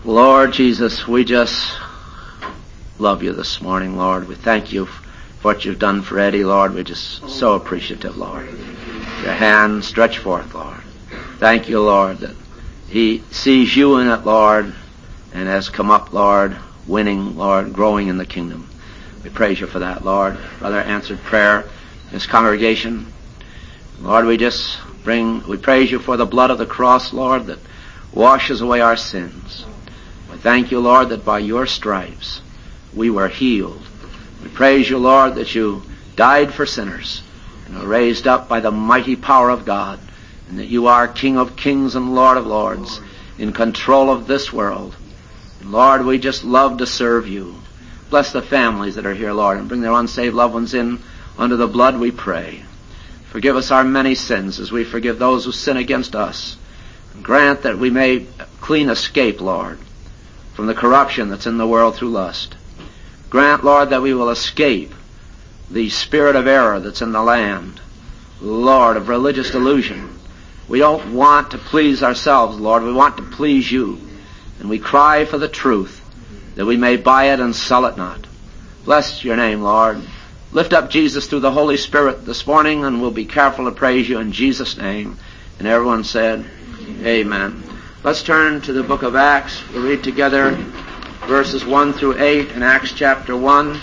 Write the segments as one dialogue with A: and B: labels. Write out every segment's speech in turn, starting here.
A: Lord Jesus, we just love you this morning, Lord. We thank you for what you've done for Eddie, Lord. We're just so appreciative, Lord. Your hand stretched forth, Lord. Thank you, Lord, that he sees you in it, Lord, and has come up, Lord, winning, Lord, growing in the kingdom. We praise you for that, Lord. Brother answered prayer in this congregation. Lord, we praise you for the blood of the cross, Lord, that washes away our sins. We thank you, Lord, that by your stripes we were healed. We praise you, Lord, that you died for sinners and were raised up by the mighty power of God, and that you are King of kings and Lord of lords, in control of this world. And Lord, we just love to serve you. Bless the families that are here, Lord, and bring their unsaved loved ones in under the blood, we pray. Forgive us our many sins as we forgive those who sin against us. And grant that we may clean escape, Lord, from the corruption that's in the world through lust. Grant, Lord, that we will escape the spirit of error that's in the land, Lord, of religious delusion. We don't want to please ourselves, Lord. We want to please you. And we cry for the truth, that we may buy it and sell it not. Bless your name, Lord. Lift up Jesus through the Holy Spirit this morning, and we'll be careful to praise you in Jesus' name. And everyone said, Amen. Let's turn to the book of Acts. We'll read together verses 1 through 8 in Acts chapter 1.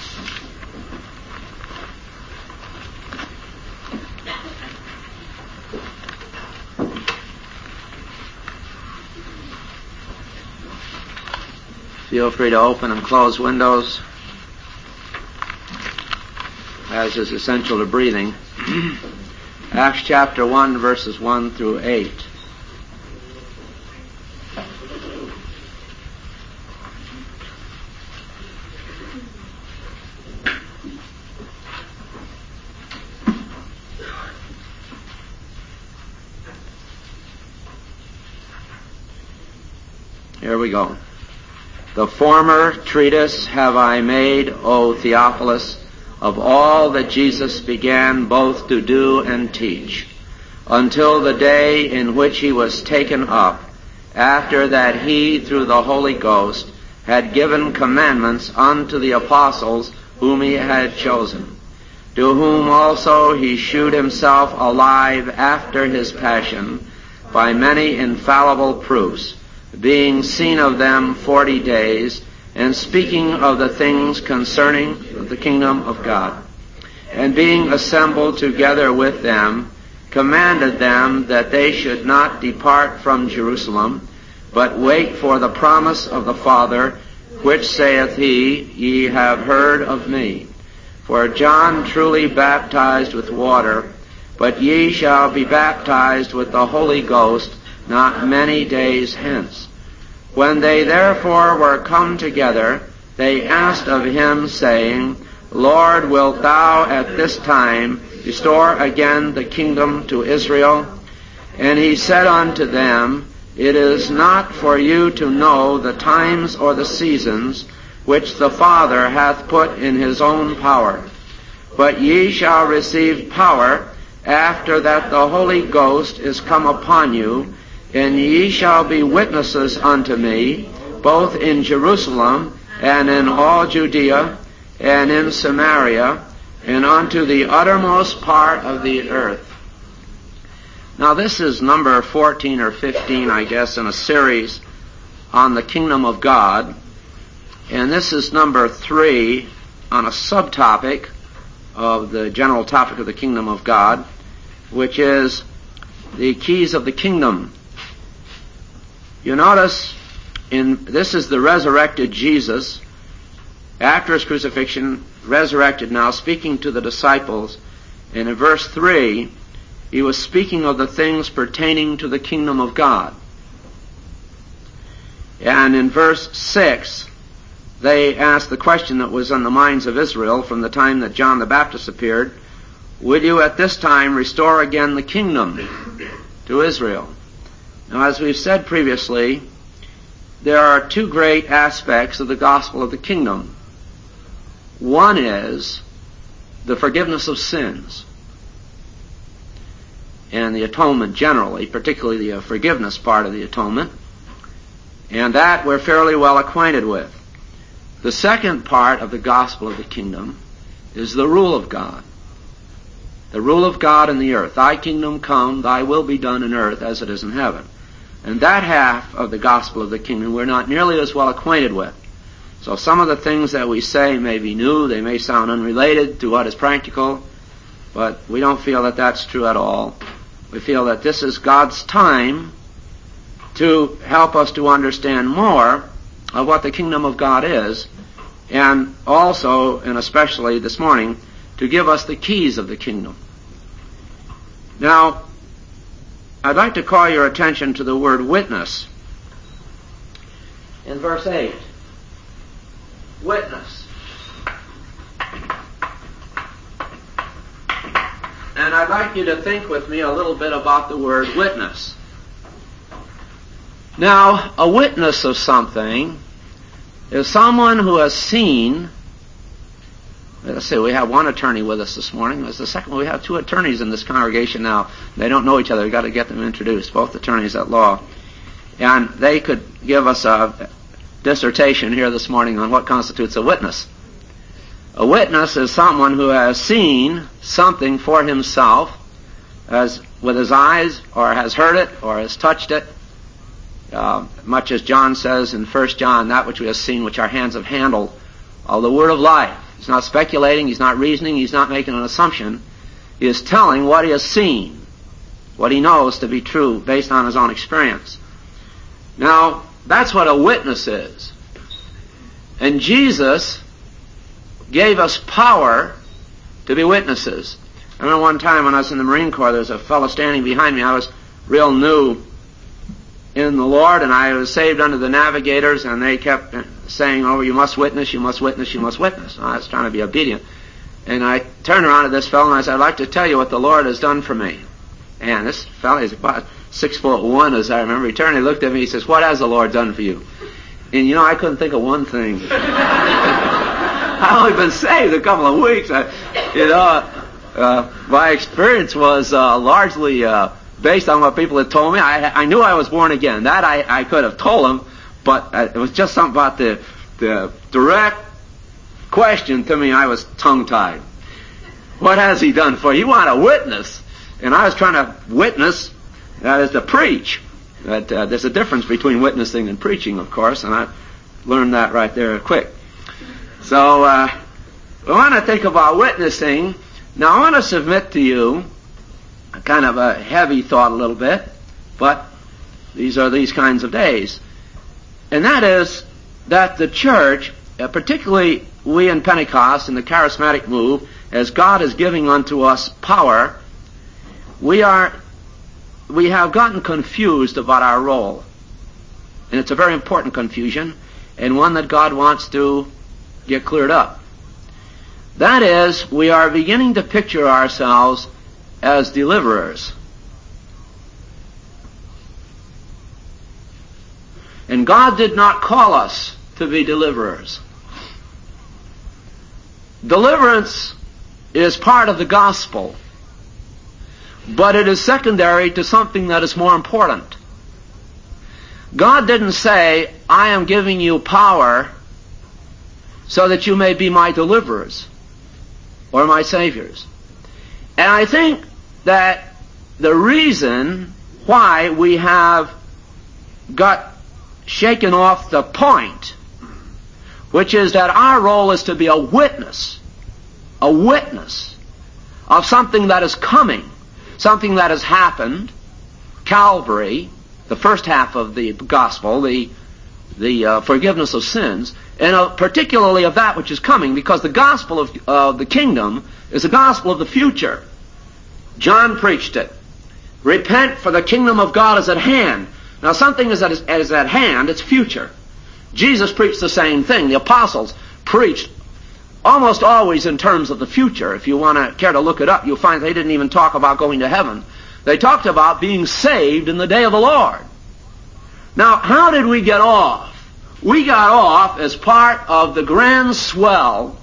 A: Feel free to open and close windows, as is essential to breathing. Acts chapter 1, verses 1 through 8. Here we go. The former treatise have I made, O Theophilus, of all that Jesus began both to do and teach, until the day in which he was taken up, after that he, through the Holy Ghost, had given commandments unto the apostles whom he had chosen, to whom also he shewed himself alive after his passion, by many infallible proofs, being seen of them 40 days, and speaking of the things concerning the kingdom of God. And being assembled together with them, commanded them that they should not depart from Jerusalem, but wait for the promise of the Father, which saith he, Ye have heard of me. For John truly baptized with water, but ye shall be baptized with the Holy Ghost not many days hence. When they therefore were come together, they asked of him, saying, Lord, wilt thou at this time restore again the kingdom to Israel? And he said unto them, It is not for you to know the times or the seasons which the Father hath put in his own power, but ye shall receive power after that the Holy Ghost is come upon you, and ye shall be witnesses unto me, both in Jerusalem and in all Judea and in Samaria, and unto the uttermost part of the earth. Now this is number 14 or 15, I guess, in a series on the kingdom of God. And this is number 3 on a subtopic of the general topic of the kingdom of God, which is the keys of the kingdom. You notice, this is the resurrected Jesus, after his crucifixion, resurrected now, speaking to the disciples. And in verse 3, he was speaking of the things pertaining to the kingdom of God. And in verse 6, they asked the question that was on the minds of Israel from the time that John the Baptist appeared, Will you at this time restore again the kingdom to Israel? Now, as we've said previously, there are two great aspects of the gospel of the kingdom. One is the forgiveness of sins and the atonement generally, particularly the forgiveness part of the atonement. And that we're fairly well acquainted with. The second part of the gospel of the kingdom is the rule of God. The rule of God in the earth. Thy kingdom come, thy will be done in earth as it is in heaven. And that half of the gospel of the kingdom we're not nearly as well acquainted with. So some of the things that we say may be new, they may sound unrelated to what is practical, but we don't feel that that's true at all. We feel that this is God's time to help us to understand more of what the kingdom of God is, and also, and especially this morning, to give us the keys of the kingdom. Now, I'd like to call your attention to the word witness. In verse 8, witness. And I'd like you to think with me a little bit about the word witness. Now, a witness of something is someone who has seen. Let's see, we have one attorney with us this morning. There's the second one. We have two attorneys in this congregation now. They don't know each other. We've got to get them introduced, both attorneys at law. And they could give us a dissertation here this morning on what constitutes a witness. A witness is someone who has seen something for himself, as with his eyes, or has heard it, or has touched it. Much as John says in 1 John, that which we have seen, which our hands have handled, of the word of life. He's not speculating, he's not reasoning, he's not making an assumption. He is telling what he has seen, what he knows to be true based on his own experience. Now, that's what a witness is. And Jesus gave us power to be witnesses. I remember one time when I was in the Marine Corps, there was a fellow standing behind me. I was real new in the Lord, and I was saved under the navigators, and they kept saying, oh, you must witness, you must witness, you must witness. I was trying to be obedient. And I turned around to this fellow and I said, I'd like to tell you what the Lord has done for me. And this fellow is about 6'1", as I remember. He turned and looked at me, he says, what has the Lord done for you? And you know, I couldn't think of one thing. I've only been saved a couple of weeks. My experience was largely based on what people had told me. I knew I was born again. That I could have told them, but it was just something about the direct question to me. I was tongue-tied. What has he done for you? You want a witness. And I was trying to witness, that is to preach. But there's a difference between witnessing and preaching, of course, and I learned that right there quick. So we want to think about witnessing. Now I want to submit to you a kind of a heavy thought a little bit, but these are these kinds of days. And that is that the church, particularly we in Pentecost, in the charismatic move, as God is giving unto us power, we have gotten confused about our role. And it's a very important confusion, and one that God wants to get cleared up. That is, we are beginning to picture ourselves as deliverers. And God did not call us to be deliverers. Deliverance is part of the gospel, but it is secondary to something that is more important. God didn't say, I am giving you power so that you may be my deliverers or my saviors. And I think that the reason why we have got shaken off the point, which is that our role is to be a witness of something that is coming, something that has happened, Calvary, the first half of the gospel, the forgiveness of sins, and particularly of that which is coming, because the gospel of the kingdom is the gospel of the future. John preached it. Repent, for the kingdom of God is at hand. Now something is at hand, it's future. Jesus preached the same thing. The apostles preached almost always in terms of the future. If you care to look it up, you'll find they didn't even talk about going to heaven. They talked about being saved in the day of the Lord. Now, how did we get off? We got off as part of the grand swell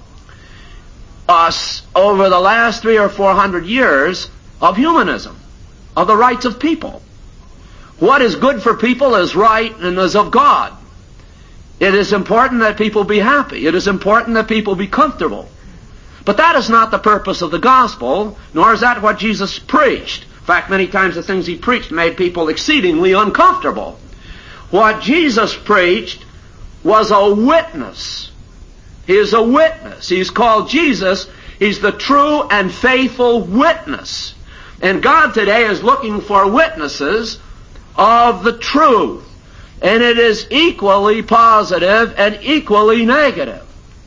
A: over the last 300 or 400 years of humanism, of the rights of people. What is good for people is right and is of God. It is important that people be happy. It is important that people be comfortable. But that is not the purpose of the gospel, nor is that what Jesus preached. In fact, many times the things he preached made people exceedingly uncomfortable. What Jesus preached was a witness. He is a witness. He's called Jesus. He's the true and faithful witness. And God today is looking for witnesses of the truth. And it is equally positive and equally negative.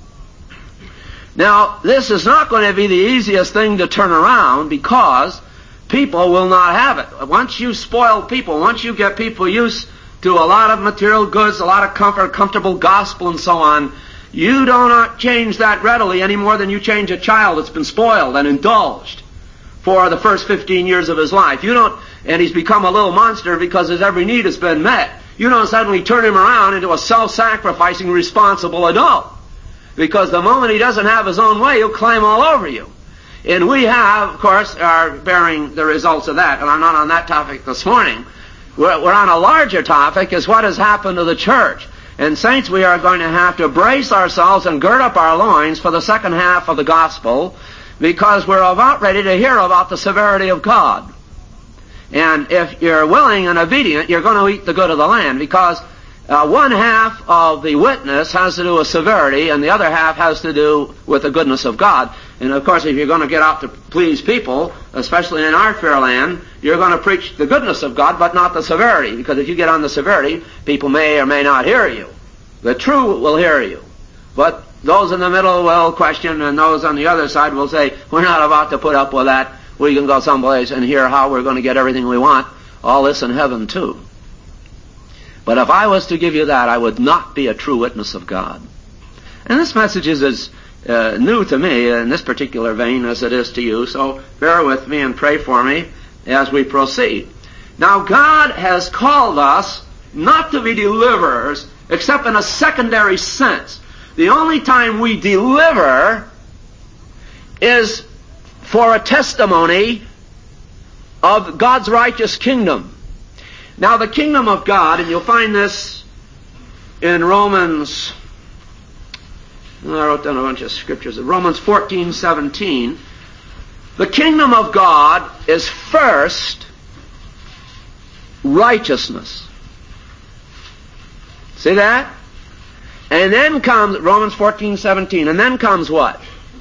A: Now, this is not going to be the easiest thing to turn around because people will not have it. Once you spoil people, once you get people used to a lot of material goods, a lot of comfort, comfortable gospel and so on, you do not change that readily any more than you change a child that's been spoiled and indulged for the first 15 years of his life. And he's become a little monster because his every need has been met. You don't suddenly turn him around into a self-sacrificing, responsible adult. Because the moment he doesn't have his own way, he'll climb all over you. And we have, of course, are bearing the results of that. And I'm not on that topic this morning. We're on a larger topic, is what has happened to the church. And saints, we are going to have to brace ourselves and gird up our loins for the second half of the gospel, because we're about ready to hear about the severity of God. And if you're willing and obedient, you're going to eat the good of the land, because one half of the witness has to do with severity, and the other half has to do with the goodness of God. And of course, if you're going to get out to please people, especially in our fair land, you're going to preach the goodness of God, but not the severity. Because if you get on the severity, people may or may not hear you. The true will hear you. But those in the middle will question, and those on the other side will say, we're not about to put up with that. We can go someplace and hear how we're going to get everything we want. All this in heaven, too. But if I was to give you that, I would not be a true witness of God. And this message is as new to me in this particular vein as it is to you, so bear with me and pray for me as we proceed. Now, God has called us not to be deliverers, except in a secondary sense. The only time we deliver is for a testimony of God's righteous kingdom. Now, the kingdom of God, and you'll find this in Romans, I wrote down a bunch of scriptures, Romans 14:17. The kingdom of God is first righteousness. See that? And then comes Romans 14:17, and then comes what?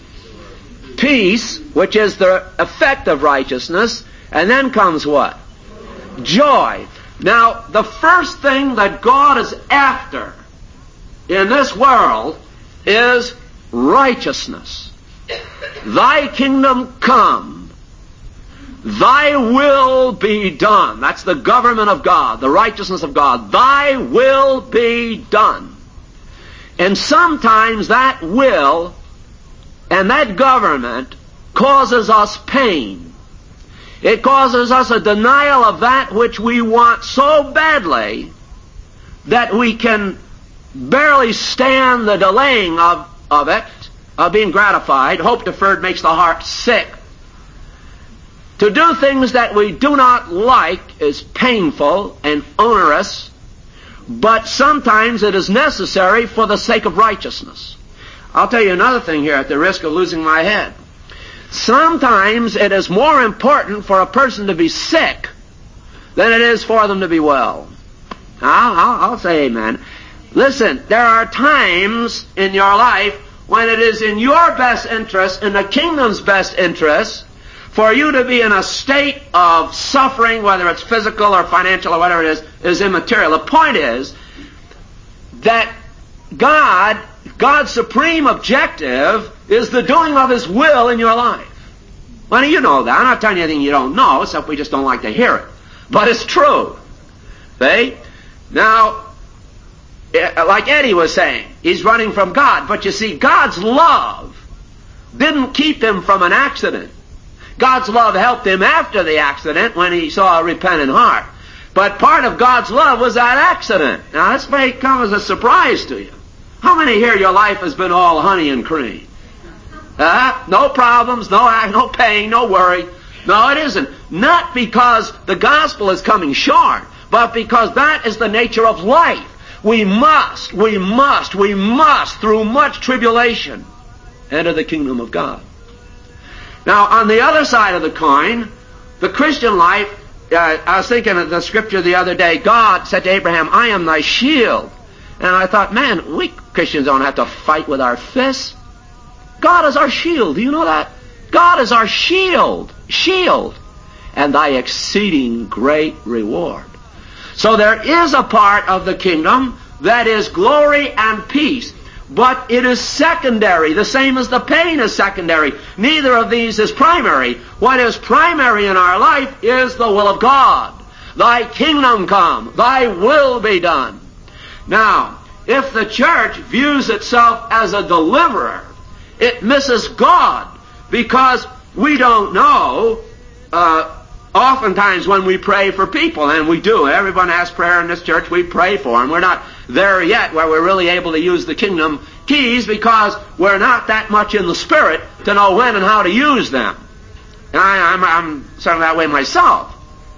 A: Peace, which is the effect of righteousness, and then comes what? Joy. Now, the first thing that God is after in this world is righteousness. Thy kingdom come. Thy will be done. That's the government of God, the righteousness of God. Thy will be done. And sometimes that will and that government causes us pain. It causes us a denial of that which we want so badly that we can barely stand the delaying of it, of being gratified. Hope deferred makes the heart sick. To do things that we do not like is painful and onerous, but sometimes it is necessary for the sake of righteousness. I'll tell you another thing here at the risk of losing my head. Sometimes it is more important for a person to be sick than it is for them to be well. I'll say amen. Listen, there are times in your life when it is in your best interest, in the kingdom's best interest, for you to be in a state of suffering, whether it's physical or financial or whatever it is immaterial. The point is that God's supreme objective is the doing of His will in your life. Well, you know that. I'm not telling you anything you don't know, except we just don't like to hear it. But it's true. See? Now, like Eddie was saying, he's running from God. But you see, God's love didn't keep him from an accident. God's love helped him after the accident when he saw a repentant heart. But part of God's love was that accident. Now, this may come as a surprise to you. How many here, your life has been all honey and cream? No problems, no pain, no worry. No, it isn't. Not because the gospel is coming short, but because that is the nature of life. We must, through much tribulation, enter the kingdom of God. Now, on the other side of the coin, the Christian life, I was thinking of the scripture the other day. God said to Abraham, I am thy shield. And I thought, man, we Christians don't have to fight with our fists. God is our shield. Do you know that? God is our shield. Shield. And thy exceeding great reward. So there is a part of the kingdom that is glory and peace. But it is secondary, the same as the pain is secondary. Neither of these is primary. What is primary in our life is the will of God. Thy kingdom come, thy will be done. Now, if the church views itself as a deliverer, it misses God, because we don't know, oftentimes when we pray for people, and we do, everyone has prayer in this church, we pray for them. We're not there yet where we're really able to use the kingdom keys, because we're not that much in the Spirit to know when and how to use them. And I'm sort of that way myself.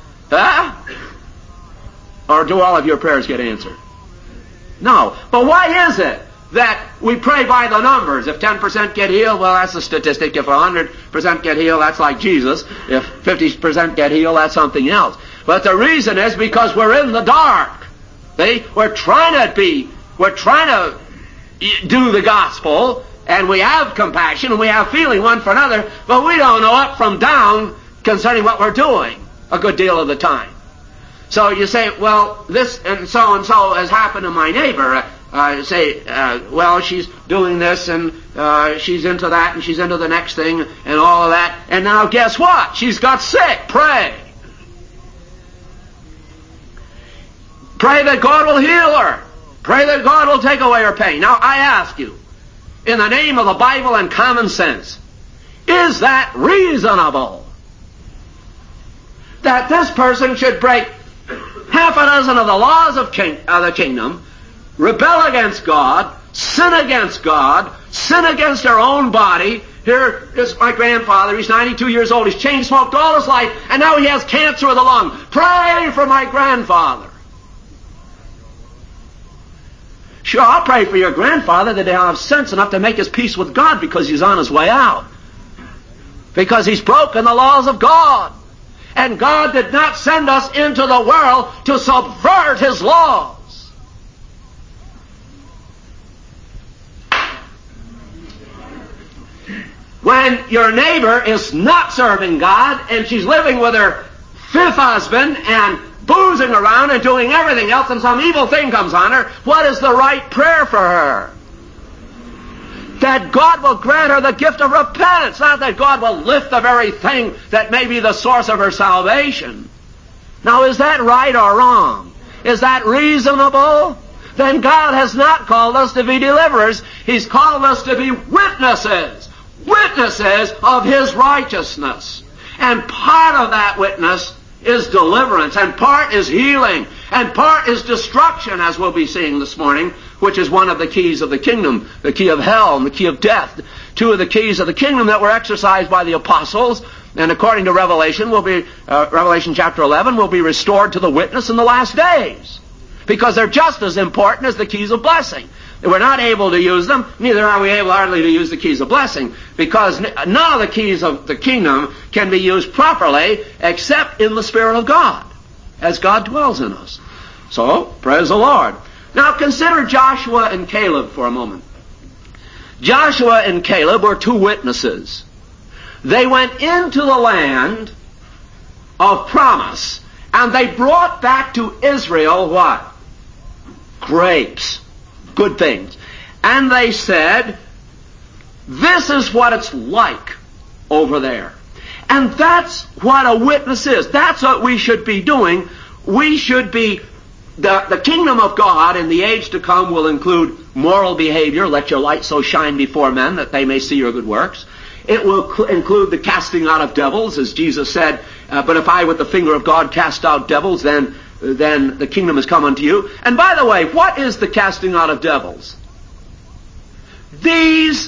A: Or do all of your prayers get answered? No. But why is it that we pray by the numbers? If 10% get healed, well, that's a statistic. If 100% get healed, that's like Jesus. If 50% get healed, that's something else. But the reason is because we're in the dark. See? We're trying to do the gospel, and we have compassion, and we have feeling one for another, but we don't know up from down concerning what we're doing a good deal of the time. So you say, well, this and so has happened to my neighbor. Well, she's doing this, and she's into that, and she's into the next thing, and all of that. And now guess what? She's got sick. Pray. Pray that God will heal her. Pray that God will take away her pain. Now, I ask you, in the name of the Bible and common sense, is that reasonable? That this person should break half a dozen of the laws of the kingdom, rebel against God, sin against her own body. Here is my grandfather. He's 92 years old. He's chain smoked all his life, and now he has cancer of the lung. Pray for my grandfather. Sure, I'll pray for your grandfather that he'll have sense enough to make his peace with God, because he's on his way out. Because he's broken the laws of God. And God did not send us into the world to subvert His laws. When your neighbor is not serving God, and she's living with her fifth husband and boozing around and doing everything else, and some evil thing comes on her, what is the right prayer for her? That God will grant her the gift of repentance, not that God will lift the very thing that may be the source of her salvation. Now, is that right or wrong? Is that reasonable? Then God has not called us to be deliverers. He's called us to be witnesses. Witnesses of His righteousness. And part of that witness is deliverance, and part is healing, and part is destruction, as we'll be seeing this morning, which is one of the keys of the kingdom, the key of hell and the key of death. Two of the keys of the kingdom that were exercised by the apostles, and according to Revelation, Revelation chapter 11, will be restored to the witness in the last days, because they're just as important as the keys of blessing. We're not able to use them, neither are we able hardly to use the keys of blessing, because none of the keys of the kingdom can be used properly except in the Spirit of God, as God dwells in us. So, praise the Lord. Now consider Joshua and Caleb for a moment. Joshua and Caleb were two witnesses. They went into the land of promise, and they brought back to Israel what? Grapes. Good things. And they said, this is what it's like over there. And that's what a witness is. That's what we should be doing. We should be, the kingdom of God in the age to come will include moral behavior. Let your light so shine before men that they may see your good works. It will include the casting out of devils, as Jesus said, but if I with the finger of God cast out devils, then the kingdom has come unto you. And by the way, what is the casting out of devils? These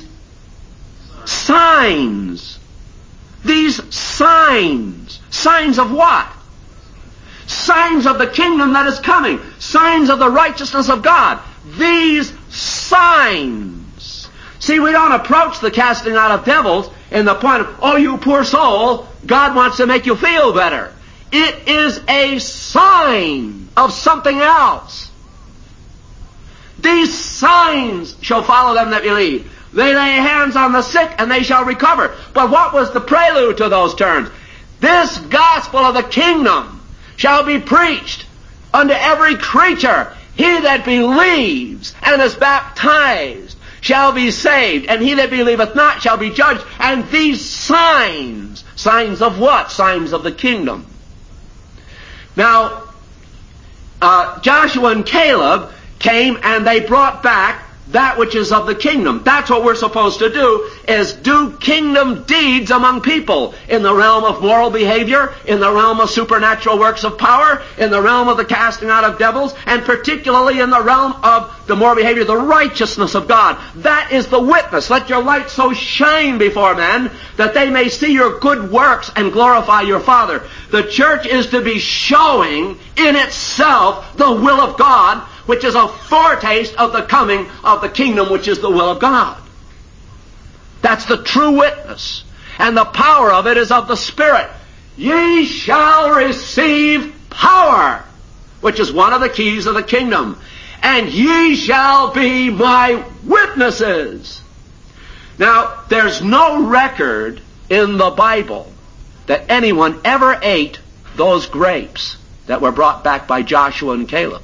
A: signs. These signs. Signs of what? signs of the kingdom that is coming, signs of the righteousness of God. These signs. See, we don't approach the casting out of devils in the point of, oh, you poor soul, God wants to make you feel better. It is a sign of something else. These signs shall follow them that believe. They lay hands on the sick and they shall recover. But what was the prelude to those terms? This gospel of the kingdom shall be preached unto every creature. He that believes and is baptized shall be saved, and he that believeth not shall be judged. And these signs, signs of what? Signs of the kingdom. Now, Joshua and Caleb came and they brought back that which is of the kingdom. That's what we're supposed to do, is do kingdom deeds among people in the realm of moral behavior, in the realm of supernatural works of power, in the realm of the casting out of devils, and particularly in the realm of the moral behavior, the righteousness of God. That is the witness. Let your light so shine before men that they may see your good works and glorify your Father. The church is to be showing in itself the will of God, which is a foretaste of the coming of the kingdom, which is the will of God. That's the true witness. And the power of it is of the Spirit. Ye shall receive power, which is one of the keys of the kingdom. And ye shall be my witnesses. Now, there's no record in the Bible that anyone ever ate those grapes that were brought back by Joshua and Caleb.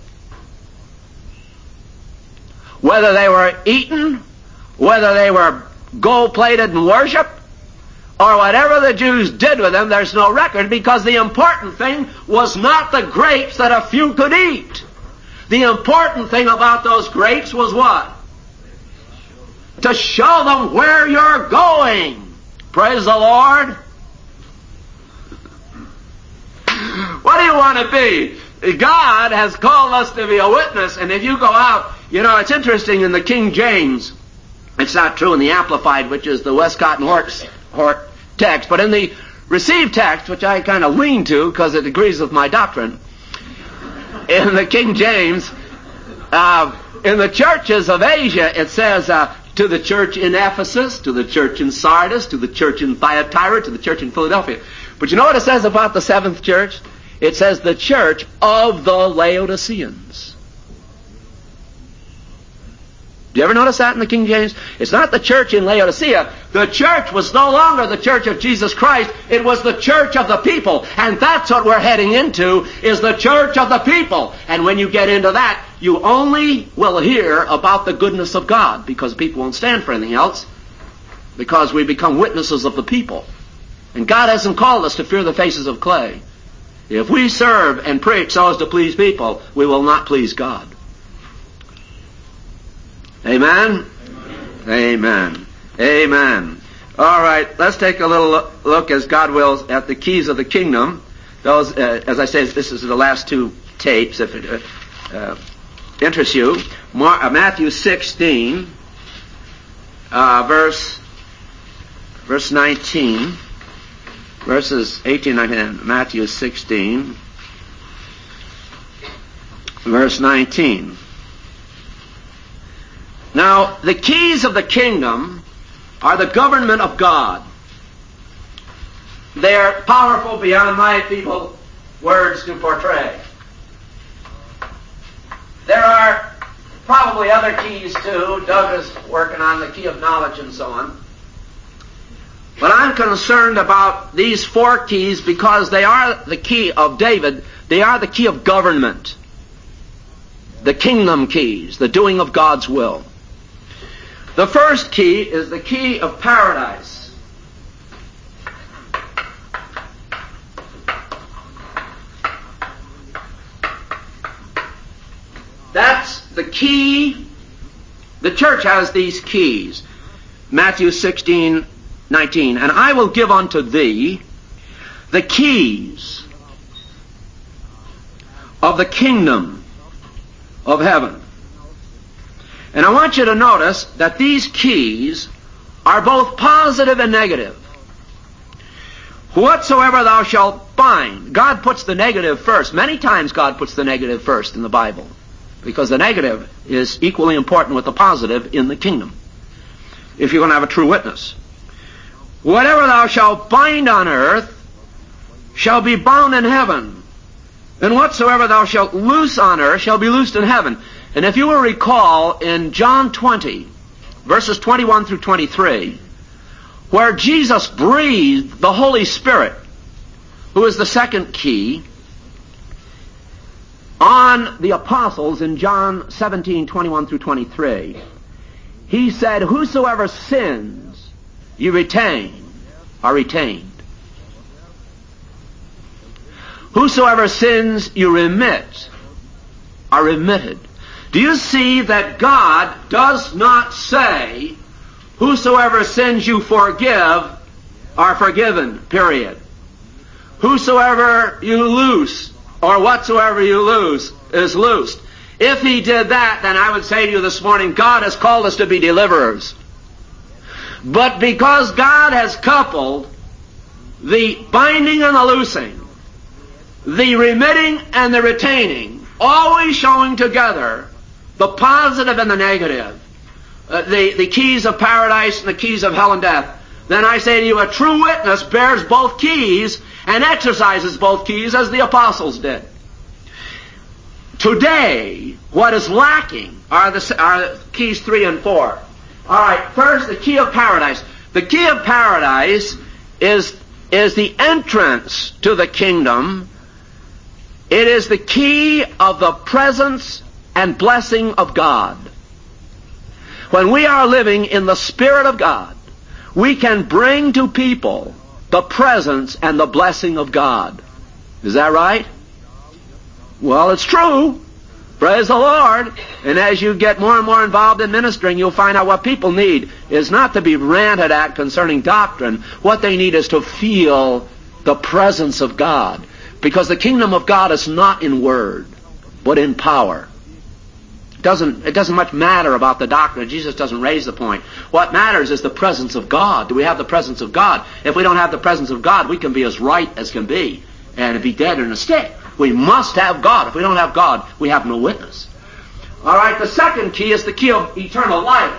A: Whether they were eaten, whether they were gold-plated in worship, or whatever the Jews did with them, there's no record, because the important thing was not the grapes that a few could eat. The important thing about those grapes was what? To show them where you're going. Praise the Lord. What do you want to be? God has called us to be a witness, and if you go out, you know, it's interesting in the King James, it's not true in the Amplified, which is the Westcott and Hort text, but in the Received text, which I kind of lean to because it agrees with my doctrine, in the King James, in the churches of Asia, it says, to the church in Ephesus, to the church in Sardis, to the church in Thyatira, to the church in Philadelphia. But you know what it says about the seventh church? It says the church of the Laodiceans. Do you ever notice that in the King James? It's not the church in Laodicea. The church was no longer the church of Jesus Christ. It was the church of the people. And that's what we're heading into, is the church of the people. And when you get into that, you only will hear about the goodness of God, because people won't stand for anything else, because we become witnesses of the people. And God hasn't called us to fear the faces of clay. If we serve and preach so as to please people, we will not please God. Amen? Amen. Amen. All right, let's take a little look, as God wills, at the keys of the kingdom. Those, as I say, this is the last two tapes, if it interests you. Matthew 16, verse 19. Verses 18 and 19. Matthew 16, verse 19. Now, the keys of the kingdom are the government of God. They are powerful beyond my feeble words to portray. There are probably other keys too. Doug is working on the key of knowledge and so on. But I'm concerned about these four keys because they are the key of David. They are the key of government. The kingdom keys, the doing of God's will. The first key is the key of paradise. That's the key. The church has these keys. Matthew 16, 19. And I will give unto thee the keys of the kingdom of heaven. And I want you to notice that these keys are both positive and negative. Whatsoever thou shalt bind. God puts the negative first. Many times God puts the negative first in the Bible, because the negative is equally important with the positive in the kingdom, if you're going to have a true witness. Whatever thou shalt bind on earth shall be bound in heaven, and whatsoever thou shalt loose on earth shall be loosed in heaven. And if you will recall, in John 20, verses 21 through 23, where Jesus breathed the Holy Spirit, who is the second key, on the apostles in John 17, 21 through 23, he said, whosoever sins you retain are retained. Whosoever sins you remit are remitted. Do you see that God does not say, whosoever sins you forgive are forgiven, period. Whosoever you loose, or whatsoever you lose, is loosed. If he did that, then I would say to you this morning, God has called us to be deliverers. But because God has coupled the binding and the loosing, the remitting and the retaining, always showing together the positive and the negative, the keys of paradise and the keys of hell and death, then I say to you, a true witness bears both keys and exercises both keys as the apostles did. Today, what is lacking are keys 3 and 4. All right, first, the key of paradise. The key of paradise is the entrance to the kingdom. It is the key of the presence and blessing of God. When we are living in the Spirit of God, we can bring to people the presence and the blessing of God. Is that right? Well, it's true. Praise the Lord. And as you get more and more involved in ministering, you'll find out what people need is not to be ranted at concerning doctrine. What they need is to feel the presence of God. Because the kingdom of God is not in word, but in power. It doesn't much matter about the doctrine. Jesus doesn't raise the point. What matters is the presence of God. Do we have the presence of God? If we don't have the presence of God, we can be as right as can be and be dead in a stick. We must have God. If we don't have God, we have no witness. All right, the second key is the key of eternal life.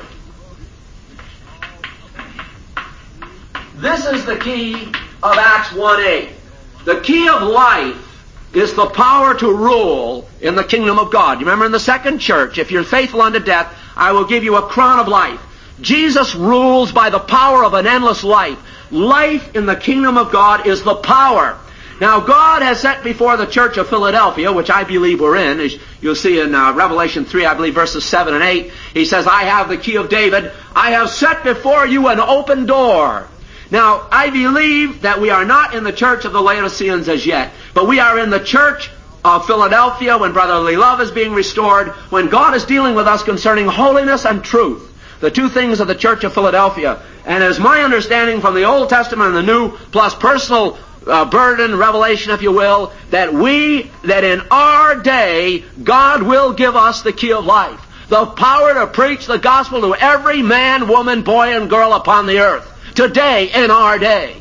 A: This is the key of Acts 1:8. The key of life is the power to rule in the kingdom of God. You remember in the second church, if you're faithful unto death, I will give you a crown of life. Jesus rules by the power of an endless life. Life in the kingdom of God is the power. Now, God has set before the church of Philadelphia, which I believe we're in, as you'll see in Revelation 3, I believe, verses 7 and 8, he says, I have the key of David. I have set before you an open door. Now, I believe that we are not in the church of the Laodiceans as yet, but we are in the church of Philadelphia when brotherly love is being restored, when God is dealing with us concerning holiness and truth, the two things of the church of Philadelphia. And as my understanding from the Old Testament and the New, plus personal burden, revelation, if you will, that in our day, God will give us the key of life, the power to preach the gospel to every man, woman, boy, and girl upon the earth. Today, in our day.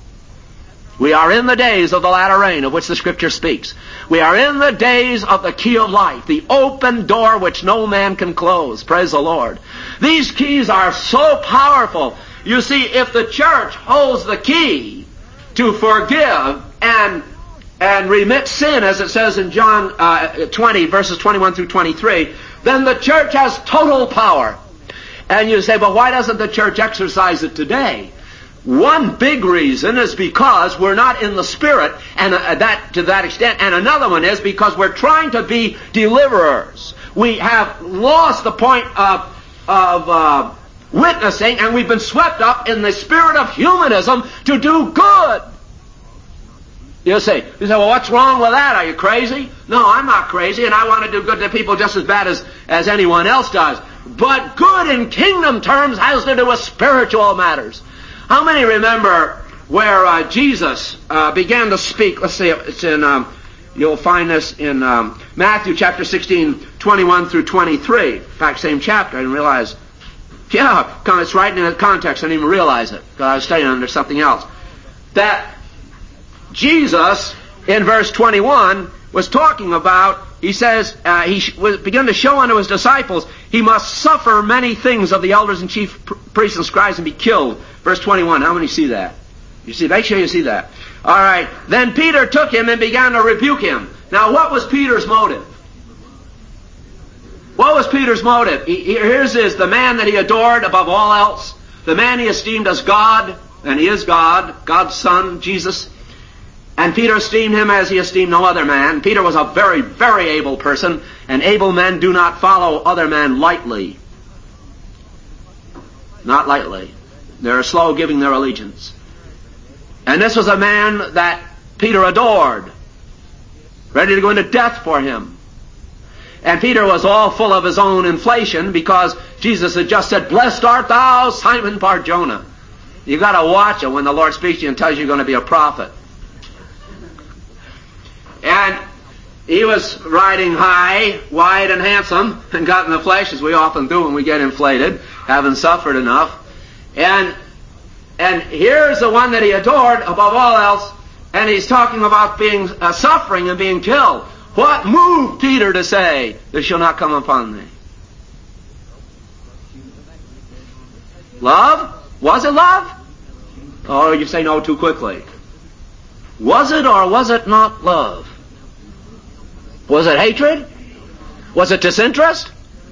A: We are in the days of the latter rain of which the Scripture speaks. We are in the days of the key of life, the open door which no man can close. Praise the Lord. These keys are so powerful. You see, if the church holds the key to forgive and remit sin, as it says in John 20, verses 21 through 23, then the church has total power. And you say, but why doesn't the church exercise it today? One big reason is because we're not in the Spirit, and to that extent. And another one is because we're trying to be deliverers. We have lost the point of witnessing, and we've been swept up in the spirit of humanism to do good. You say, well, what's wrong with that? Are you crazy? No, I'm not crazy, and I want to do good to people just as bad as anyone else does. But good in kingdom terms has to do with spiritual matters. How many remember where Jesus began to speak? Let's see, it's in, you'll find this in Matthew chapter 16, 21 through 23. In fact, same chapter, I didn't realize. Yeah, it's right in the context, I didn't even realize it, because I was studying under something else. That Jesus, in verse 21, was talking about, he says, he began to show unto his disciples, he must suffer many things of the elders and chief priests and scribes and be killed. Verse 21, how many see that? You see, make sure you see that. All right. Then Peter took him and began to rebuke him. Now, what was Peter's motive? What was Peter's motive? Here's the man that he adored above all else, the man he esteemed as God, and he is God, God's Son, Jesus. And Peter esteemed him as he esteemed no other man. Peter was a very, very able person, and able men do not follow other men lightly. Not lightly. They're slow giving their allegiance. And this was a man that Peter adored, ready to go into death for him. And Peter was all full of his own inflation because Jesus had just said, "Blessed art thou, Simon Bar-Jonah." You've got to watch it when the Lord speaks to you and tells you you're going to be a prophet. And he was riding high, wide, and handsome, and got in the flesh, as we often do when we get inflated, having suffered enough. And here's the one that he adored above all else, and he's talking about being suffering and being killed. What moved Peter to say, "This shall not come upon thee"? Love? Was it love? Oh, you say no too quickly. Was it or was it not love? Was it hatred? Was it disinterest?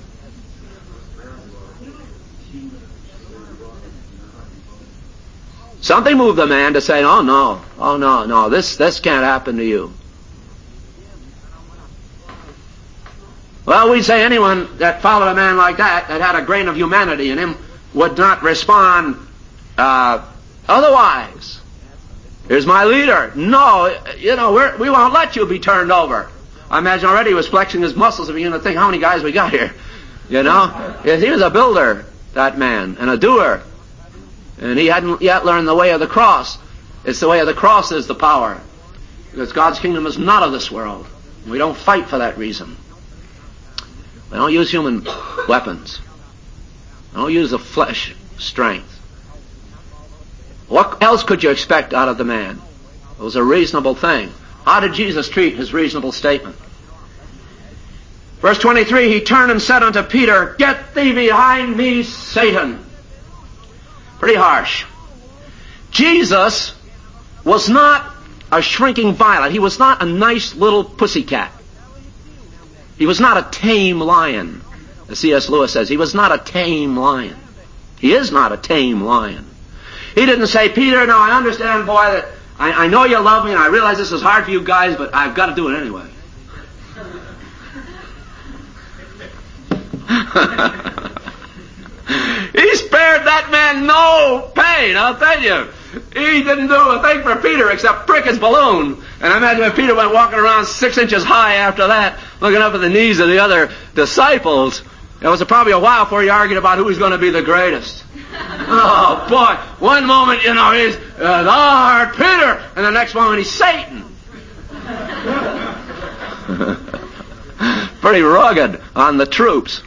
A: Something moved the man to say, "Oh no, this can't happen to you." Well, we'd say anyone that followed a man like that had a grain of humanity in him, would not respond otherwise. Here's my leader. No, we won't let you be turned over. I imagine already he was flexing his muscles and beginning to think, how many guys we got here? He was a builder, that man, and a doer. And he hadn't yet learned the way of the cross. It's the way of the cross is the power. Because God's kingdom is not of this world. We don't fight for that reason. We don't use human weapons. We don't use the flesh strength. What else could you expect out of the man? It was a reasonable thing. How did Jesus treat his reasonable statement? Verse 23, he turned and said unto Peter, "Get thee behind me, Satan." Pretty harsh. Jesus was not a shrinking violet. He was not a nice little pussycat. He was not a tame lion. As C.S. Lewis says, he was not a tame lion. He is not a tame lion. He didn't say, "Peter, now I understand, boy, that I know you love me and I realize this is hard for you guys, but I've got to do it anyway." He spared that man no pain, I'll tell you. He didn't do a thing for Peter except prick his balloon. And I imagine if Peter went walking around 6 inches high after that, looking up at the knees of the other disciples, it was probably a while before he argued about who was going to be the greatest. Oh, boy. One moment, he's, "Thou art Peter," and the next moment he's Satan. Pretty rugged on the troops.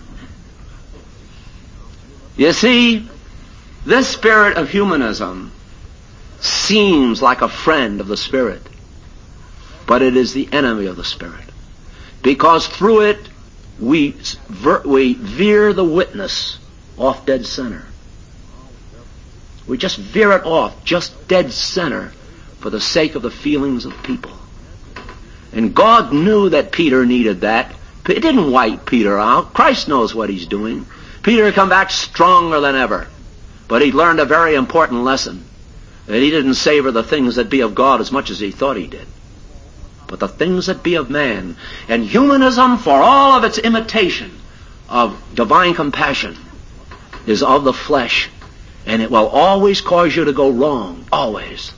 A: You see, this spirit of humanism seems like a friend of the Spirit, but it is the enemy of the Spirit. Because through it, we veer the witness off dead center. We just veer it off, just dead center, for the sake of the feelings of people. And God knew that Peter needed that. It didn't wipe Peter out. Christ knows what he's doing. Peter had come back stronger than ever. But he learned a very important lesson. That he didn't savor the things that be of God as much as he thought he did, but the things that be of man. And humanism, for all of its imitation of divine compassion, is of the flesh. And it will always cause you to go wrong. Always.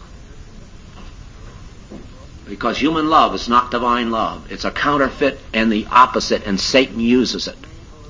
A: Because human love is not divine love. It's a counterfeit and the opposite, and Satan uses it.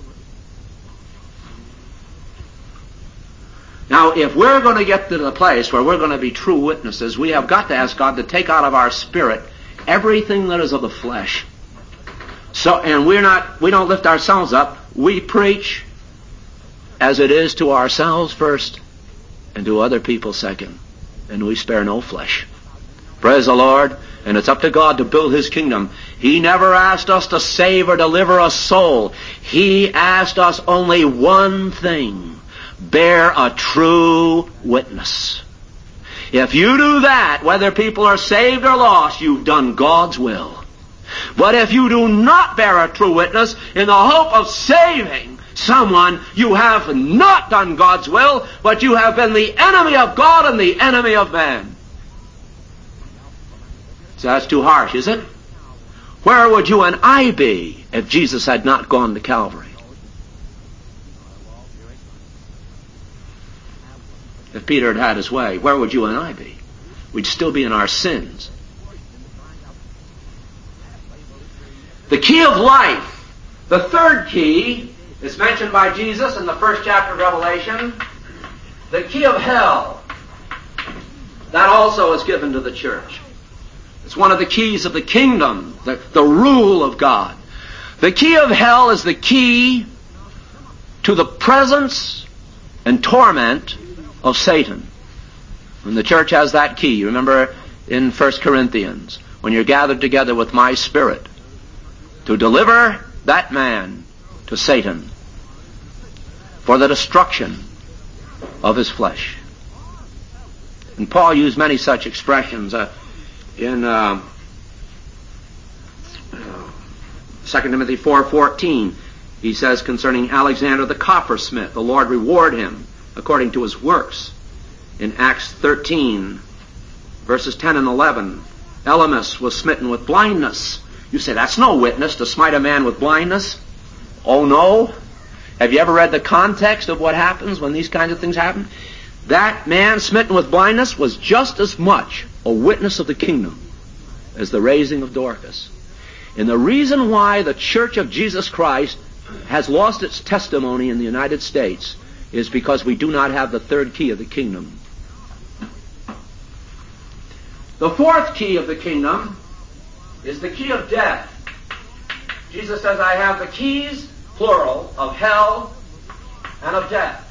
A: Now, if we're going to get to the place where we're going to be true witnesses, we have got to ask God to take out of our spirit everything that is of the flesh. And we don't lift ourselves up. We preach as it is to ourselves first and to other people second. And we spare no flesh. Praise the Lord. And it's up to God to build His kingdom. He never asked us to save or deliver a soul. He asked us only one thing: bear a true witness. If you do that, whether people are saved or lost, you've done God's will. But if you do not bear a true witness in the hope of saving someone, you have not done God's will, but you have been the enemy of God and the enemy of man. So that's too harsh, is it? Where would you and I be if Jesus had not gone to Calvary? If Peter had had his way, where would you and I be? We'd still be in our sins. The key of life, the third key, is mentioned by Jesus in the first chapter of Revelation. The key of hell, that also is given to the church. It's one of the keys of the kingdom, the rule of God. The key of hell is the key to the presence and torment of Satan. And the church has that key. You remember in 1 Corinthians, when you're gathered together with my Spirit, to deliver that man to Satan for the destruction of his flesh. And Paul used many such expressions. In 2 Timothy 4:14, he says concerning Alexander the coppersmith, the Lord reward him according to his works. In Acts 13, verses 10 and 11, Elymas was smitten with blindness. You say, that's no witness to smite a man with blindness. Oh no? Have you ever read the context of what happens when these kinds of things happen? That man smitten with blindness was just as much a witness of the kingdom as the raising of Dorcas. And the reason why the Church of Jesus Christ has lost its testimony in the United States is because we do not have the third key of the kingdom. The fourth key of the kingdom is the key of death. Jesus says, I have the keys, plural, of hell and of death.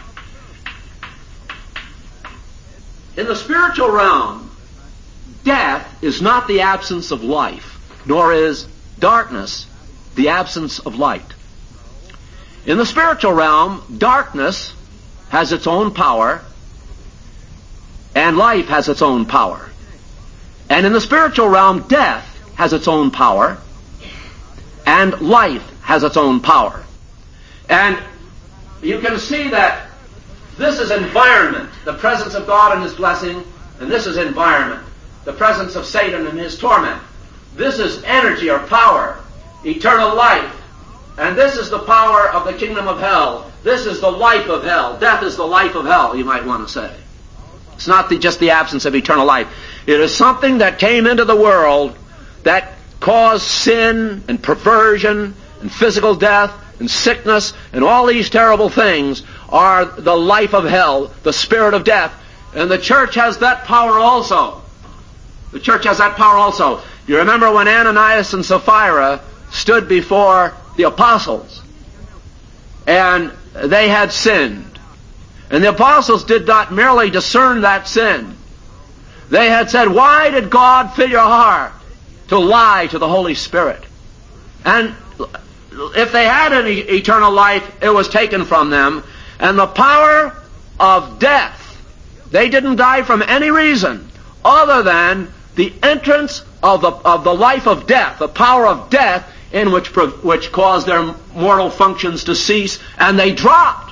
A: In the spiritual realm, death is not the absence of life, nor is darkness the absence of light. In the spiritual realm, darkness has its own power, and life has its own power. And in the spiritual realm, death has its own power, and life has its own power. And you can see that this is environment, the presence of God and His blessing, and this is environment, the presence of Satan and his torment. This is energy or power, eternal life, and this is the power of the kingdom of hell. This is the life of hell. Death is the life of hell, you might want to say. It's not just the absence of eternal life. It is something that came into the world that caused sin and perversion and physical death and sickness and all these terrible things are the life of hell, the spirit of death. And the church has that power also. The church has that power also. You remember when Ananias and Sapphira stood before the apostles and they had sinned. And the apostles did not merely discern that sin. They had said, why did God fill your heart to lie to the Holy Spirit? And if they had any eternal life, it was taken from them. And the power of death, they didn't die from any reason other than the entrance of the life of death, the power of death, in which caused their mortal functions to cease, and they dropped.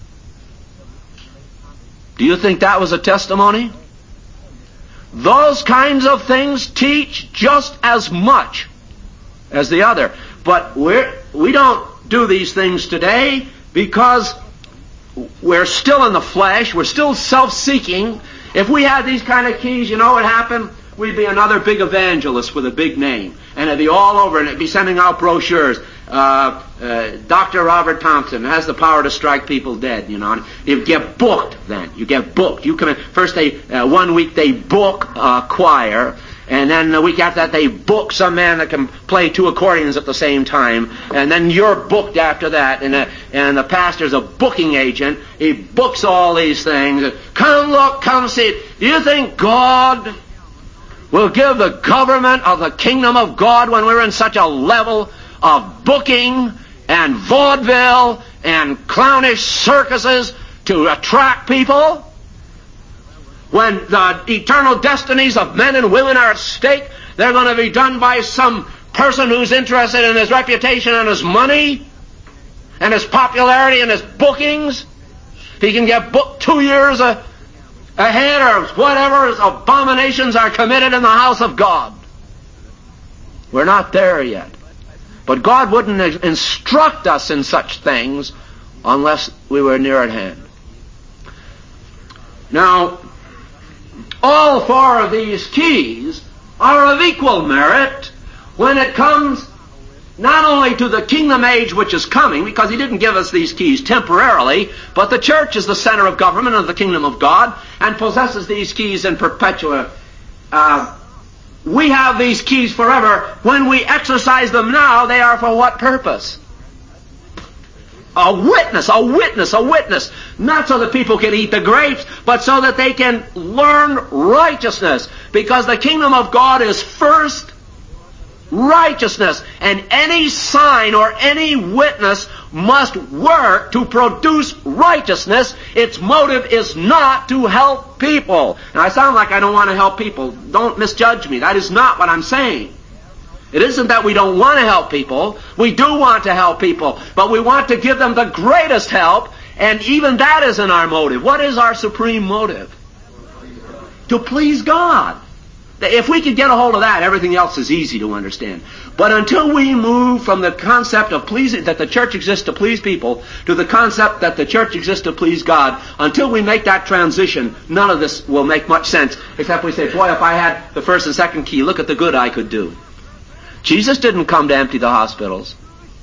A: Do you think that was a testimony? Those kinds of things teach just as much as the other. But we don't do these things today because we're still in the flesh. We're still self-seeking. If we had these kind of keys, you know what happened? We'd be another big evangelist with a big name. And it'd be all over, and it'd be sending out brochures. Dr. Robert Thompson has the power to strike people dead, you know. And you get booked then. You get booked. You come in. First, 1 week they book a choir. And then the week after that, they book some man that can play 2 accordions at the same time. And then you're booked after that. And the pastor's a booking agent. He books all these things. Come look, come see it. Do you think God will give the government of the kingdom of God when we're in such a level of booking and vaudeville and clownish circuses to attract people? When the eternal destinies of men and women are at stake, they're going to be done by some person who's interested in his reputation and his money and his popularity and his bookings. He can get booked 2 years ahead or whatever abominations are committed in the house of God. We're not there yet. But God wouldn't instruct us in such things unless we were near at hand. Now, all four of these keys are of equal merit when it comes not only to the kingdom age which is coming, because he didn't give us these keys temporarily, but the church is the center of government of the kingdom of God and possesses these keys in perpetua. We have these keys forever. When we exercise them now, they are for what purpose? A witness. Not so that people can eat the grapes, but so that they can learn righteousness. Because the kingdom of God is first righteousness. And any sign or any witness must work to produce righteousness. Its motive is not to help people. Now, I sound like I don't want to help people. Don't misjudge me. That is not what I'm saying. It isn't that we don't want to help people. We do want to help people. But we want to give them the greatest help, and even that isn't our motive. What is our supreme motive? To please God. If we could get a hold of that, everything else is easy to understand. But until we move from the concept of pleasing, that the church exists to please people, to the concept that the church exists to please God, until we make that transition, none of this will make much sense, except we say, boy, if I had the first and second key, look at the good I could do. Jesus didn't come to empty the hospitals.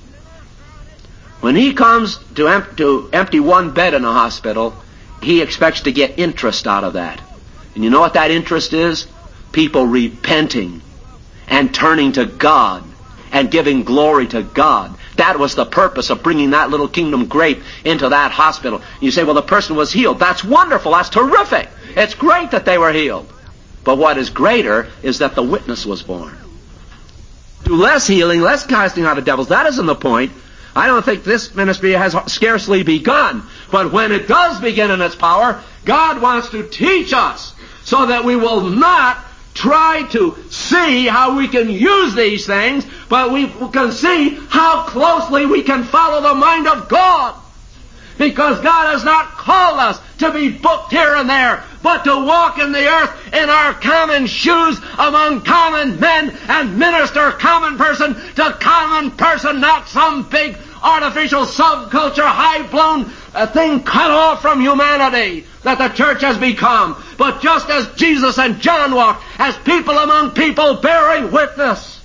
A: When he comes to empty one bed in a hospital, he expects to get interest out of that. And you know what that interest is? People repenting and turning to God and giving glory to God. That was the purpose of bringing that little kingdom grape into that hospital. You say, well, the person was healed. That's wonderful. That's terrific. It's great that they were healed. But what is greater is that the witness was born. Do less healing, less casting out of devils. That isn't the point. I don't think this ministry has scarcely begun. But when it does begin in its power, God wants to teach us so that we will not try to see how we can use these things, but we can see how closely we can follow the mind of God. Because God has not called us to be booked here and there, but to walk in the earth in our common shoes among common men and minister common person to common person, not some big artificial subculture, high-blown thing cut off from humanity that the church has become. But just as Jesus and John walked, as people among people bearing witness.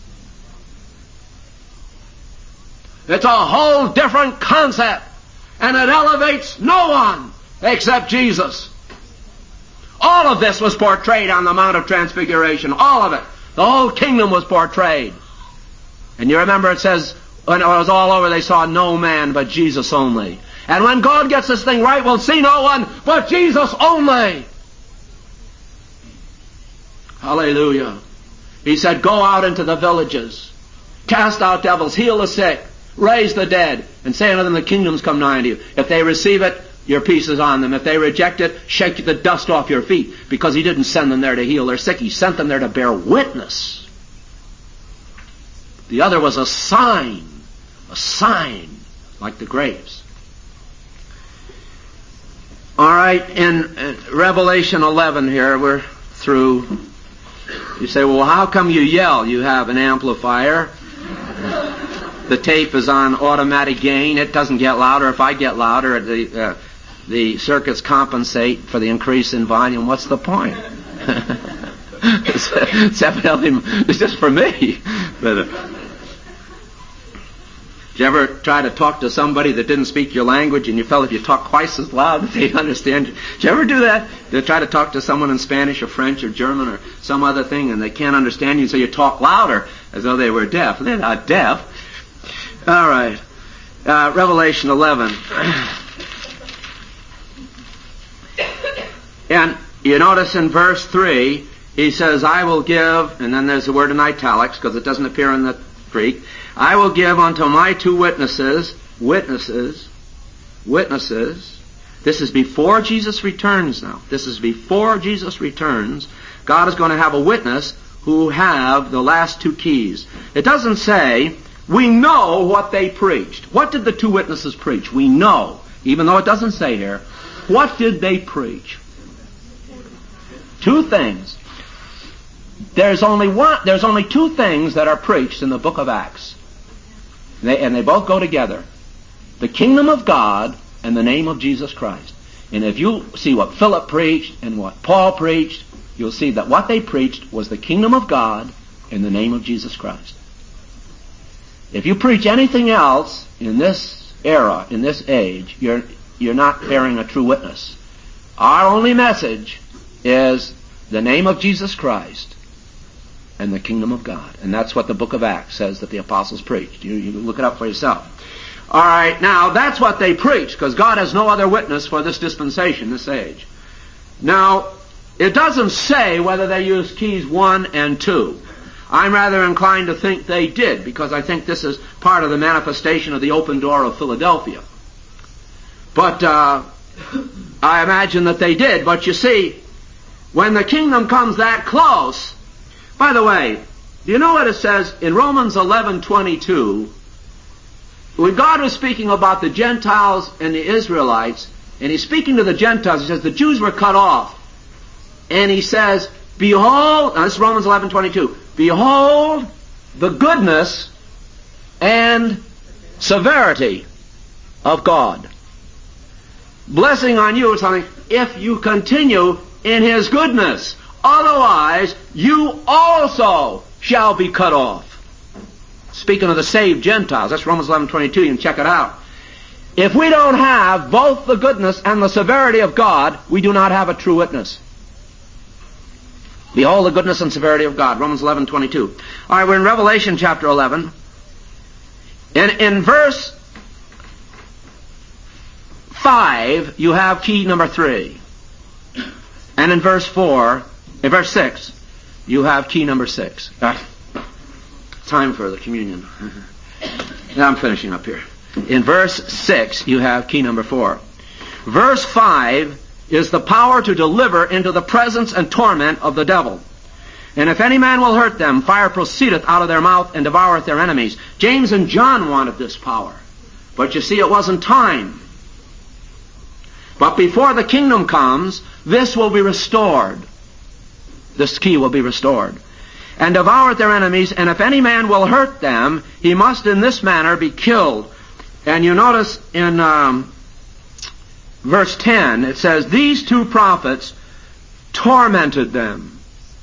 A: It's a whole different concept. And it elevates no one except Jesus. All of this was portrayed on the Mount of Transfiguration. All of it. The whole kingdom was portrayed. And you remember it says, when it was all over, they saw no man but Jesus only. And when God gets this thing right, we'll see no one but Jesus only. Hallelujah. He said, go out into the villages, cast out devils, heal the sick, raise the dead, and say unto them, the kingdom's come nigh unto you. If they receive it, your peace is on them. If they reject it, shake the dust off your feet. Because he didn't send them there to heal their sick. He sent them there to bear witness. The other was a sign like the grapes. All right, in Revelation 11 here, we're through. You say, well, how come you yell? You have an amplifier. The tape is on automatic gain. It doesn't get louder. If I get louder, the circuits compensate for the increase in volume. What's the point? It's evidently it's just for me. But, did you ever try to talk to somebody that didn't speak your language and you felt if you talked twice as loud that they'd understand you? Did you ever do that? You try to talk to someone in Spanish or French or German or some other thing and they can't understand you, so you talk louder as though they were deaf. They're not deaf. All right. Revelation 11. And you notice in verse 3, he says, I will give, and then there's the word in italics because it doesn't appear in the Greek, I will give unto my two witnesses. This is before Jesus returns now. This is before Jesus returns. God is going to have a witness who have the last two keys. It doesn't say, we know what they preached. What did the two witnesses preach? We know. Even though it doesn't say here. What did they preach? Two things. There's only two things that are preached in the book of Acts. And they both go together. The kingdom of God and the name of Jesus Christ. And if you see what Philip preached and what Paul preached, you'll see that what they preached was the kingdom of God and the name of Jesus Christ. If you preach anything else in this era, in this age, you're not bearing a true witness. Our only message is the name of Jesus Christ and the kingdom of God. And that's what the book of Acts says that the apostles preached. You look it up for yourself. All right, now that's what they preached, because God has no other witness for this dispensation, this age. Now, it doesn't say whether they used keys 1 and 2. I'm rather inclined to think they did, because I think this is part of the manifestation of the open door of Philadelphia. But I imagine that they did. But you see, when the kingdom comes that close, by the way, do you know what it says in Romans 11:22? When God was speaking about the Gentiles and the Israelites, and he's speaking to the Gentiles, he says the Jews were cut off. And he says, behold, now this is Romans 11:22, behold the goodness and severity of God. Blessing on you or something, if you continue in his goodness. Otherwise, you also shall be cut off. Speaking of the saved Gentiles, that's Romans 11:22, you can check it out. If we don't have both the goodness and the severity of God, we do not have a true witness. Behold the goodness and severity of God, Romans 11:22. All right, we're in Revelation chapter 11. In verse 5, you have key number 3. And in verse 6, you have key number 6. Time for the communion. Now I'm finishing up here. In verse 6, you have key number 4. Verse 5 is the power to deliver into the presence and torment of the devil. And if any man will hurt them, fire proceedeth out of their mouth and devoureth their enemies. James and John wanted this power. But you see, it wasn't time. But before the kingdom comes, this will be restored. This key will be restored. And devoureth their enemies, and if any man will hurt them, he must in this manner be killed. And you notice in verse 10, it says, these two prophets tormented them.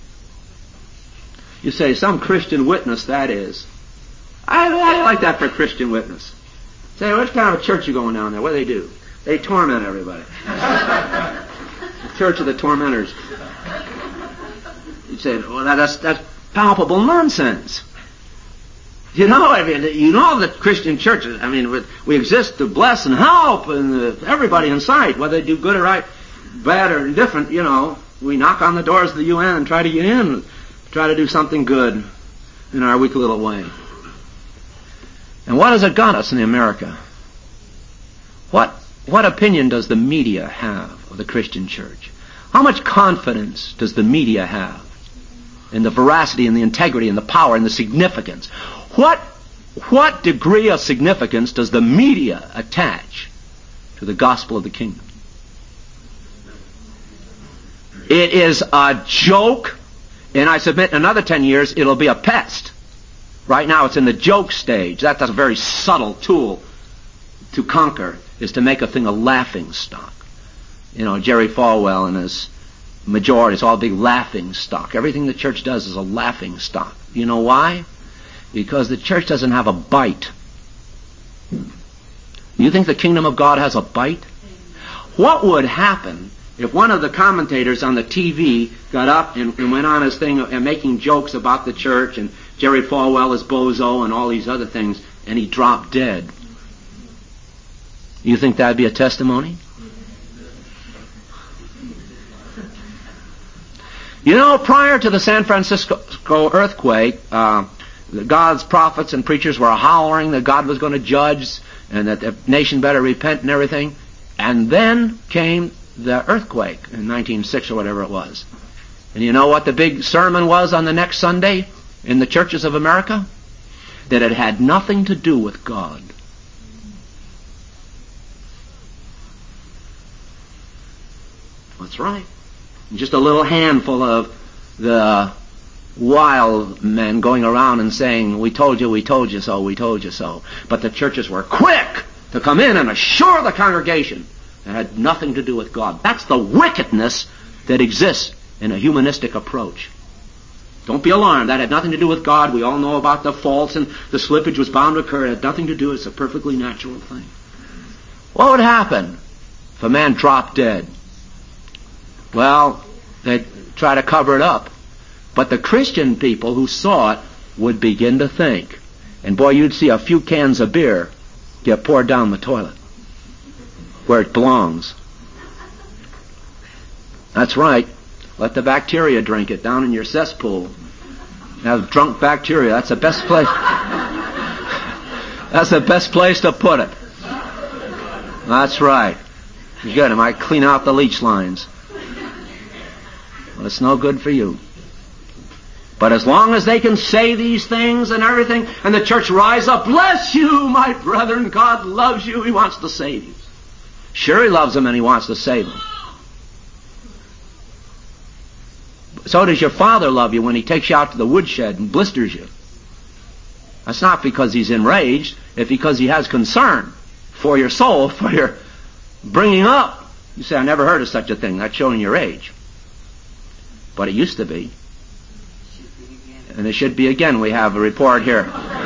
A: You say, some Christian witness, that is. I like that for a Christian witness. Say, what kind of a church you going down there? What do they do? They torment everybody. The church of the tormentors. You say, well, that's palpable nonsense. You know that Christian churches, we exist to bless and help and everybody in sight, whether they do good or right, bad or indifferent, we knock on the doors of the UN and try to get in, try to do something good in our weak little way. And what has it got us in America? What opinion does the media have of the Christian church? How much confidence does the media have in the veracity and the integrity and the power and the significance? What degree of significance does the media attach to the gospel of the kingdom? It is a joke, and I submit in another 10 years it'll be a pest. Right now it's in the joke stage. That's a very subtle tool to conquer, is to make a thing a laughing stock. Jerry Falwell and his majority, it's all a big laughing stock. Everything the church does is a laughing stock. You know why? Because the church doesn't have a bite. You think the kingdom of God has a bite? What would happen if one of the commentators on the TV got up and went on his thing and making jokes about the church and Jerry Falwell is bozo and all these other things, and he dropped dead? You think that'd be a testimony? You know, prior to the San Francisco earthquake, God's prophets and preachers were hollering that God was going to judge and that the nation better repent and everything. And then came the earthquake in 1906 or whatever it was. And you know what the big sermon was on the next Sunday in the churches of America? That it had nothing to do with God. That's right. Just a little handful of the wild men going around and saying, we told you so, we told you so. But the churches were quick to come in and assure the congregation it had nothing to do with God. That's the wickedness that exists in a humanistic approach. Don't be alarmed. That had nothing to do with God. We all know about the faults and the slippage was bound to occur. It had nothing to do. It's a perfectly natural thing. What would happen if a man dropped dead? Well, they'd try to cover it up. But the Christian people who saw it would begin to think. And boy, you'd see a few cans of beer get poured down the toilet where it belongs. That's right. Let the bacteria drink it down in your cesspool. Have drunk bacteria. That's the best place. That's the best place to put it. That's right. Good. It might clean out the leach lines. But it's no good for you. But as long as they can say these things and everything, and the church rise up, bless you, my brethren, God loves you, He wants to save you. Sure, He loves them and He wants to save them. So does your Father love you when He takes you out to the woodshed and blisters you. That's not because He's enraged, it's because He has concern for your soul, for your bringing up. You say, I never heard of such a thing. That's showing your age. But it used to be. And it should be again. We have a report here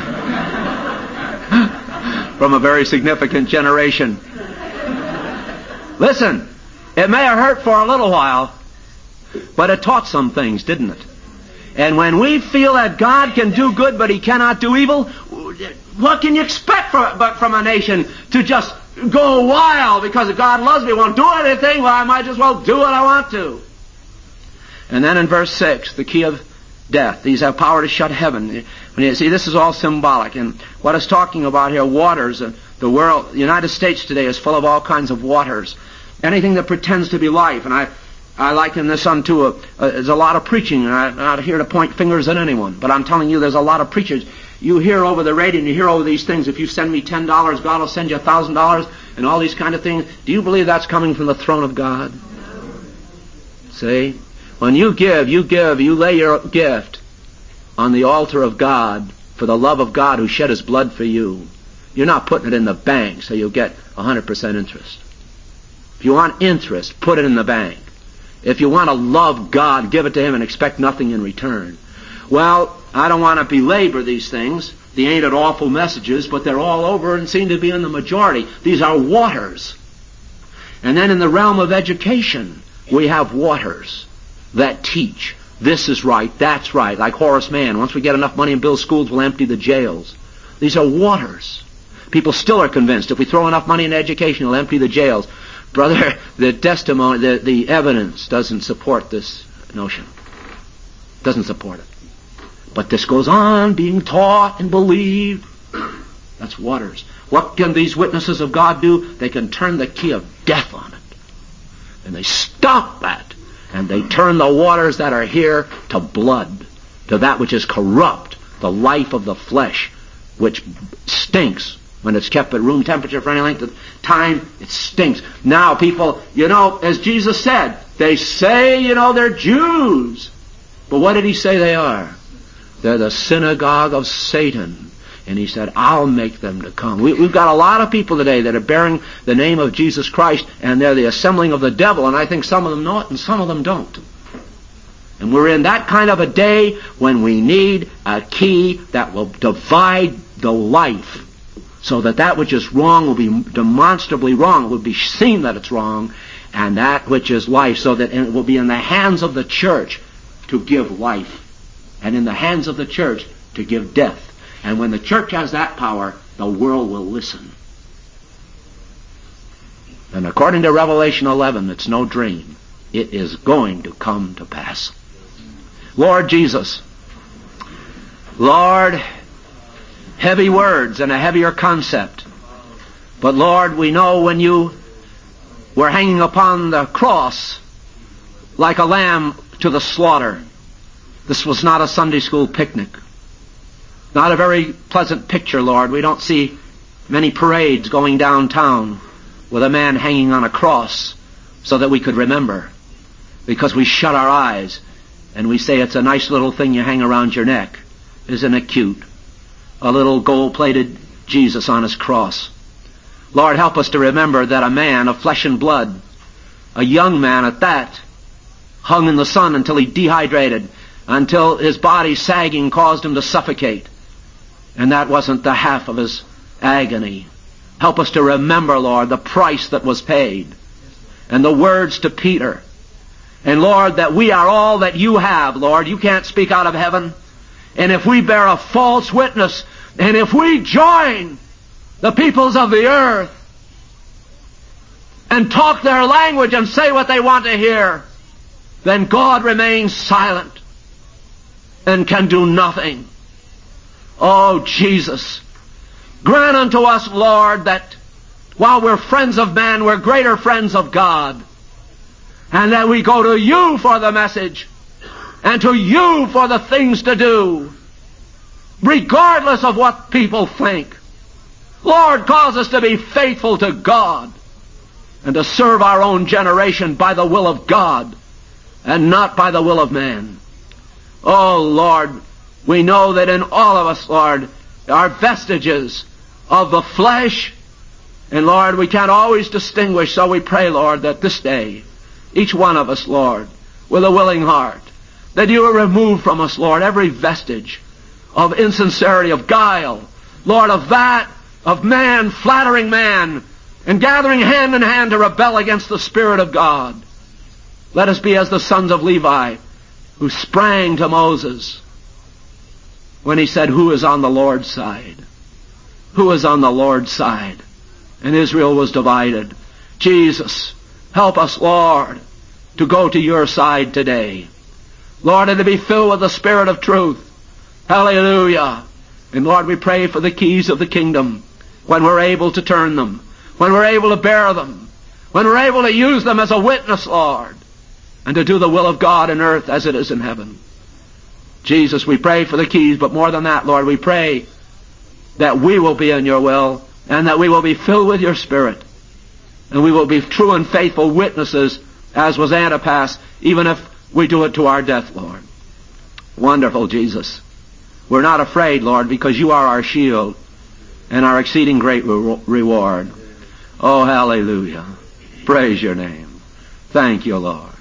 A: from a very significant generation. Listen, it may have hurt for a little while, but it taught some things, didn't it? And when we feel that God can do good but He cannot do evil, what can you expect from a nation to just go wild because if God loves me, won't do anything, well, I might as well do what I want to. And then in verse 6, the key of death. These have power to shut heaven. You see, this is all symbolic. And what it's talking about here, waters, the world, the United States today is full of all kinds of waters. Anything that pretends to be life. And I liken this unto there's a lot of preaching, and I'm not here to point fingers at anyone, but I'm telling you there's a lot of preachers. You hear over the radio and you hear over these things, if you send me $10, God will send you $1,000, and all these kind of things. Do you believe that's coming from the throne of God? See? When you give, you lay your gift on the altar of God for the love of God who shed His blood for you. You're not putting it in the bank so you'll get 100% interest. If you want interest, put it in the bank. If you want to love God, give it to Him and expect nothing in return. Well, I don't want to belabor these things. They ain't at awful messages, but they're all over and seem to be in the majority. These are waters. And then in the realm of education, we have waters that teach. This is right, that's right. Like Horace Mann, once we get enough money and build schools, we'll empty the jails. These are waters. People still are convinced if we throw enough money into education, we'll empty the jails. Brother, the testimony, the evidence doesn't support this notion. Doesn't support it. But this goes on being taught and believed. That's waters. What can these witnesses of God do? They can turn the key of death on it. And they stop that. And they turn the waters that are here to blood, to that which is corrupt, the life of the flesh, which stinks when it's kept at room temperature for any length of time. It stinks. Now people, as Jesus said, they say, they're Jews. But what did He say they are? They're the synagogue of Satan. And He said, I'll make them to come. We've got a lot of people today that are bearing the name of Jesus Christ, and they're the assembling of the devil, and I think some of them know it and some of them don't. And we're in that kind of a day when we need a key that will divide the life, so that which is wrong will be demonstrably wrong. It will be seen that it's wrong, and that which is life, so that it will be in the hands of the church to give life, and in the hands of the church to give death. And when the church has that power, the world will listen. And according to Revelation 11, it's no dream. It is going to come to pass. Lord Jesus, Lord, heavy words and a heavier concept. But Lord, we know when you were hanging upon the cross like a lamb to the slaughter, this was not a Sunday school picnic. Not a very pleasant picture, Lord. We don't see many parades going downtown with a man hanging on a cross so that we could remember. Because we shut our eyes and we say it's a nice little thing you hang around your neck. Isn't it cute? A little gold-plated Jesus on his cross. Lord, help us to remember that a man of flesh and blood, a young man at that, hung in the sun until he dehydrated, until his body sagging caused him to suffocate. And that wasn't the half of his agony. Help us to remember, Lord, the price that was paid. And the words to Peter. And Lord, that we are all that you have, Lord. You can't speak out of heaven. And if we bear a false witness, and if we join the peoples of the earth and talk their language and say what they want to hear, then God remains silent and can do nothing. Oh, Jesus, grant unto us, Lord, that while we're friends of man, we're greater friends of God, and that we go to you for the message and to you for the things to do, regardless of what people think. Lord, cause us to be faithful to God and to serve our own generation by the will of God and not by the will of man. Oh, Lord, we know that in all of us, Lord, are vestiges of the flesh. And, Lord, we can't always distinguish, so we pray, Lord, that this day, each one of us, Lord, with a willing heart, that you will remove from us, Lord, every vestige of insincerity, of guile, Lord, of that, of man flattering man, and gathering hand in hand to rebel against the Spirit of God. Let us be as the sons of Levi, who sprang to Moses when he said, who is on the Lord's side? Who is on the Lord's side? And Israel was divided. Jesus, help us, Lord, to go to your side today. Lord, and to be filled with the Spirit of truth. Hallelujah. And Lord, we pray for the keys of the kingdom when we're able to turn them, when we're able to bear them, when we're able to use them as a witness, Lord, and to do the will of God in earth as it is in heaven. Jesus, we pray for the keys, but more than that, Lord, we pray that we will be in your will and that we will be filled with your Spirit and we will be true and faithful witnesses as was Antipas, even if we do it to our death, Lord. Wonderful Jesus. We're not afraid, Lord, because you are our shield and our exceeding great reward. Oh, hallelujah. Praise your name. Thank you, Lord.